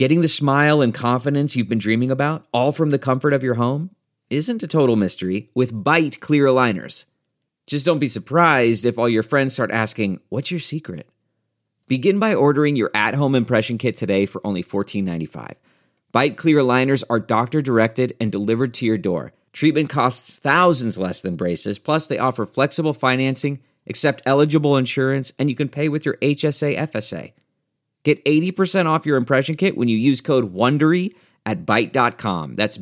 Getting the smile and confidence you've been dreaming about, all from the comfort of your home, isn't a total mystery with Byte clear aligners. Just don't be surprised if all your friends start asking, "What's your secret?" Begin by ordering your at-home impression kit today for only $14.95. Byte clear aligners are doctor-directed and delivered to your door. Treatment costs thousands less than braces, plus they offer flexible financing, accept eligible insurance, and you can pay with your HSA FSA. Get 80% off your impression kit when you use code WONDERY at Byte.com. That's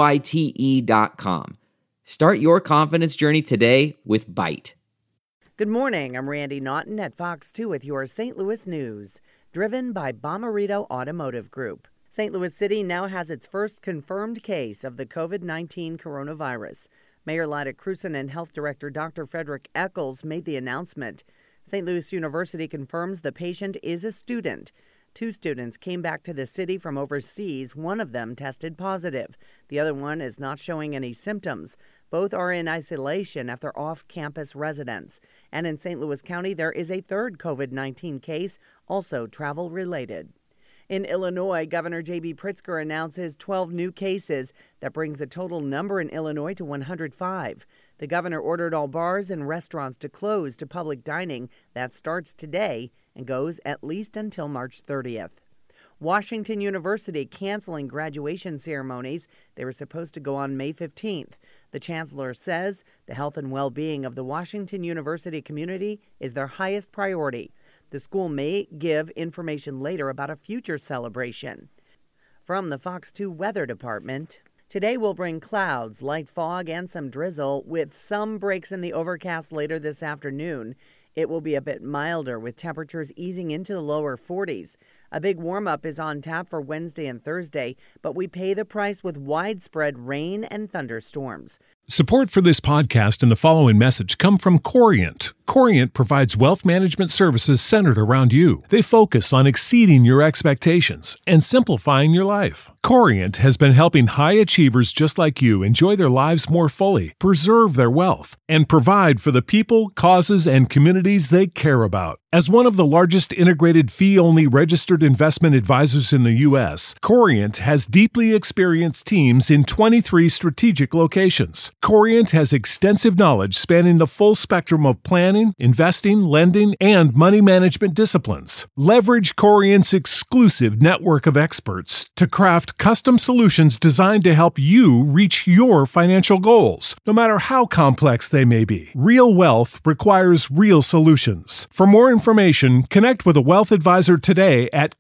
BYTE.com. Start your confidence journey today with Byte. Good morning. I'm Randy Naughton at Fox 2 with your St. Louis news, driven by Bomarito Automotive Group. St. Louis City now has its first confirmed case of the COVID-19 coronavirus. Mayor Lyda Krewson and Health Director Dr. Frederick Eccles made the announcement. St. Louis University confirms the patient is a student. 2 students came back to the city from overseas. One of them tested positive. The other one is not showing any symptoms. Both are in isolation after off-campus residence. And in St. Louis County, there is a third COVID-19 case, also travel-related. In Illinois, Governor J.B. Pritzker announces 12 new cases. That brings the total number in Illinois to 105. The governor ordered all bars and restaurants to close to public dining. That starts today and goes at least until March 30th. Washington University canceling graduation ceremonies. They were supposed to go on May 15th. The chancellor says the health and well-being of the Washington University community is their highest priority. The school may give information later about a future celebration. From the Fox 2 Weather Department, today will bring clouds, light fog, and some drizzle, with some breaks in the overcast later this afternoon. It will be a bit milder, with temperatures easing into the lower 40s. A big warm-up is on tap for Wednesday and Thursday, but we pay the price with widespread rain and thunderstorms. Support for this podcast and the following message come from Corient. Corient provides wealth management services centered around you. They focus on exceeding your expectations and simplifying your life. Corient has been helping high achievers just like you enjoy their lives more fully, preserve their wealth, and provide for the people, causes, and communities they care about. As one of the largest integrated fee-only registered investment advisors in the U.S., Corient has deeply experienced teams in 23 strategic locations. Corient has extensive knowledge spanning the full spectrum of planning, investing, lending, and money management disciplines. Leverage Corient's exclusive network of experts to craft custom solutions designed to help you reach your financial goals, no matter how complex they may be. Real wealth requires real solutions. For more information, connect with a wealth advisor today at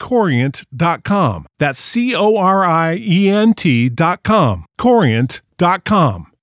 Corient.com. That's Corient.com. Corient.com.